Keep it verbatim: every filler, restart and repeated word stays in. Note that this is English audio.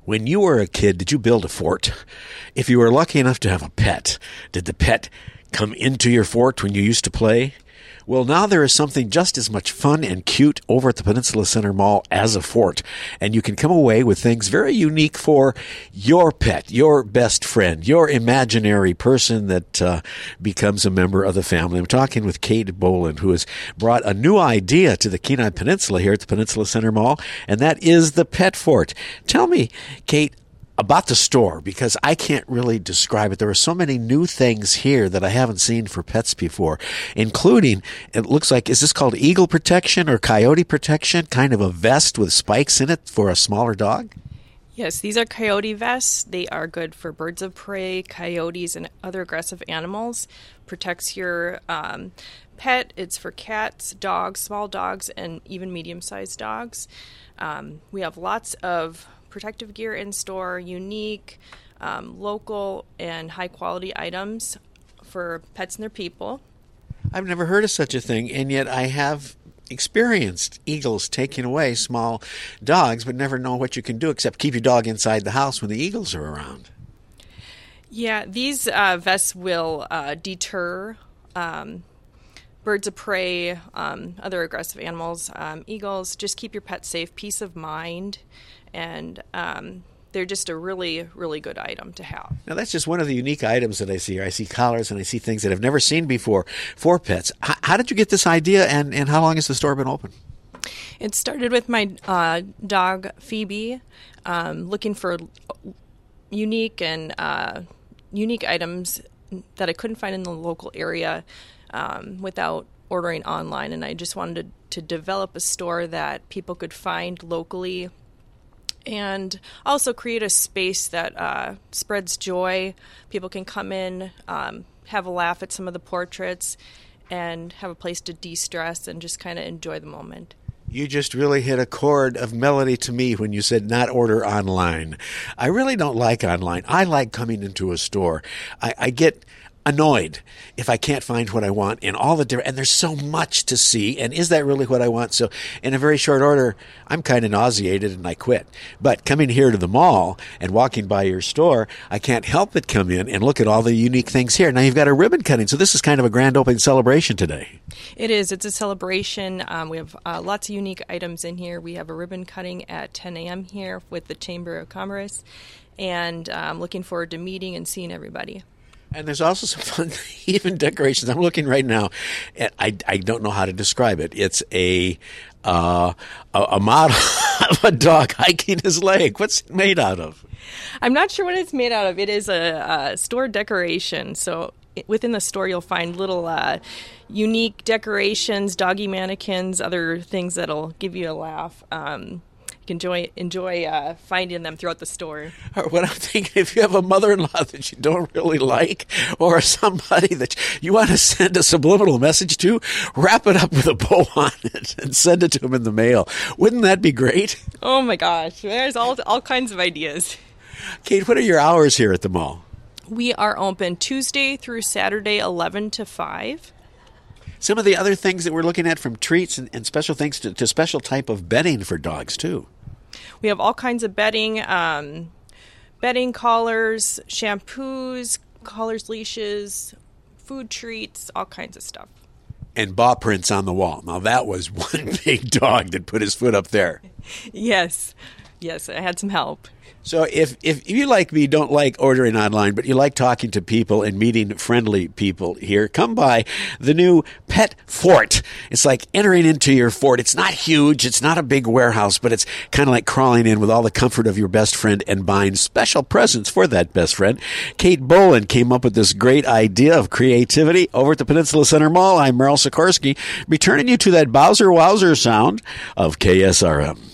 When you were a kid, did you build a fort? If you were lucky enough to have a pet, did the pet come into your fort when you used to play? Well, now there is something just as much fun and cute over at the Peninsula Center Mall as a fort. And you can come away with things very unique for your pet, your best friend, your imaginary person that uh, becomes a member of the family. I'm talking with Kate Boland, who has brought a new idea to the Kenai Peninsula here at the Peninsula Center Mall, and that is the Pet Fort. Tell me, Kate, about the store, because I can't really describe it. There are so many new things here that I haven't seen for pets before, including, it looks like, is this called eagle protection or coyote protection? Kind of a vest with spikes in it for a smaller dog? Yes, these are coyote vests. They are good for birds of prey, coyotes, and other aggressive animals. Protects your um, pet. It's for cats, dogs, small dogs, and even medium-sized dogs. Um, we have lots of protective gear in store, unique, um, local, and high-quality items for pets and their people. I've never heard of such a thing, and yet I have experienced eagles taking away small dogs, but never know what you can do except keep your dog inside the house when the eagles are around. Yeah, these uh, vests will uh, deter um, birds of prey, um, other aggressive animals, um, eagles. Just keep your pet safe, peace of mind. And um, they're just a really, really good item to have. Now, that's just one of the unique items that I see here. I see collars and I see things that I've never seen before for pets. H- how did you get this idea, and, and how long has the store been open? It started with my uh, dog, Phoebe, um, looking for unique and uh, unique items that I couldn't find in the local area um, without ordering online. And I just wanted to, to develop a store that people could find locally, and also create a space that uh, spreads joy. People can come in, um, have a laugh at some of the portraits, and have a place to de-stress and just kind of enjoy the moment. You just really hit a chord of melody to me when you said not order online. I really don't like online. I like coming into a store. I, I get annoyed if I can't find what I want in all the different, and there's so much to see, and is that really what I want? So in a very short order, I'm kind of nauseated and I quit. But coming here to the mall and walking by your store, I can't help but come in and look at all the unique things here. Now you've got a ribbon cutting, so this is kind of a grand opening celebration today. It is. It's a celebration. Um, we have uh, lots of unique items in here. We have a ribbon cutting at ten a.m. here with the Chamber of Commerce, and I'm um, looking forward to meeting and seeing everybody. And there's also some fun, even decorations. I'm looking right now, and I, I don't know how to describe it. It's a uh, a, a model of a dog hiking his leg. What's it made out of? I'm not sure what it's made out of. It is a, a store decoration. So within the store, you'll find little uh, unique decorations, doggy mannequins, other things that'll give you a laugh. Um, You can enjoy enjoy uh, finding them throughout the store. What I'm thinking, if you have a mother-in-law that you don't really like, or somebody that you want to send a subliminal message to, wrap it up with a bow on it and send it to them in the mail. Wouldn't that be great? Oh my gosh, there's all all kinds of ideas. Kate, what are your hours here at the mall? We are open Tuesday through Saturday, eleven to five. Some of the other things that we're looking at, from treats and, and special things to, to special type of bedding for dogs, too. We have all kinds of bedding, um, bedding, collars, shampoos, collars, leashes, food treats, all kinds of stuff. And paw prints on the wall. Now, that was one big dog that put his foot up there. Yes. Yes, I had some help. So if, if you, like me, don't like ordering online, but you like talking to people and meeting friendly people here, come by the new Pet Fort. It's like entering into your fort. It's not huge. It's not a big warehouse, but it's kind of like crawling in with all the comfort of your best friend and buying special presents for that best friend. Kate Boland came up with this great idea of creativity over at the Peninsula Center Mall. I'm Merrill Sikorsky, returning you to that Bowser Wowzer sound of K S R M.